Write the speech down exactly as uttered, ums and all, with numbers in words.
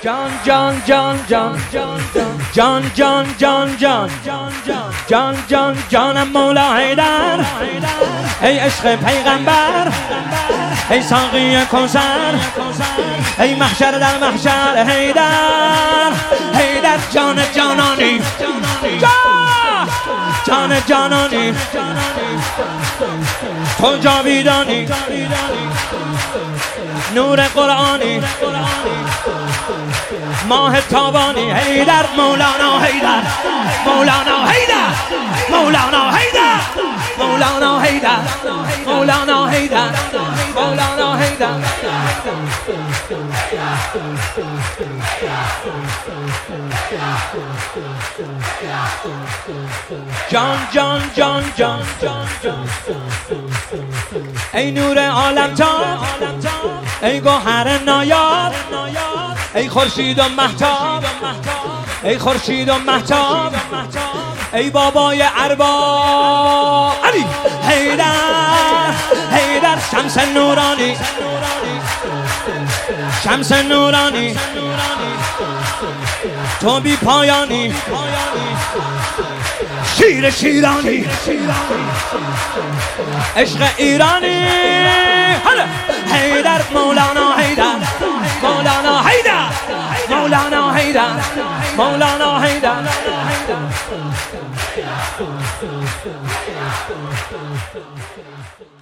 جان جان جان جان جان جان جان جان جان جان جانم مولا حیدر، ای عشق پیغمبر، ای ساقی کوثر، ای محشر در محشر حیدر، حیدر جان جانانی، جان جانانی، تو جاویدانی، نور قرآنی، ماه تابانی، حیدر مولانا حیدر، مولانا حیدر، مولانا حیدر، مولانا حیدر، مولانا حیدر، مولانا حیدر. جان جان جان جان جان ای نور عالم تاب، ای گوهر نایاب، ای خورشید و مهتاب، ای خورشید و مهتاب، ای بابای ارباب علی حیدر، حیدر شمس نورانی، شمس نورانی، تو بی پایانی، شیر شیرانی، عشق ایرانی، حیدر مولانا حیدر، مولانا حیدر، مولانا حیدر، مولانا حیدر.